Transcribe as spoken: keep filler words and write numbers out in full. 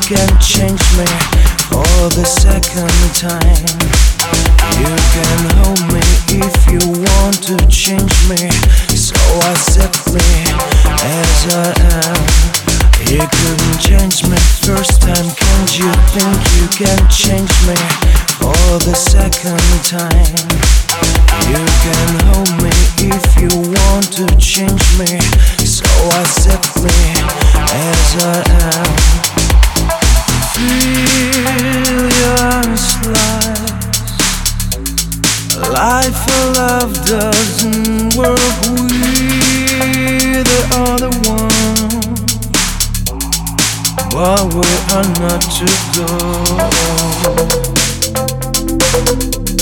can change me for the second time. You can hold me if you want to change me, so accept me as I am. You couldn't change me first time, can't you think you can change me for the second time? You can hold me if you want to change me, so accept me as I am. Feel your slice. Life for love doesn't work with the other one, but we are not to go.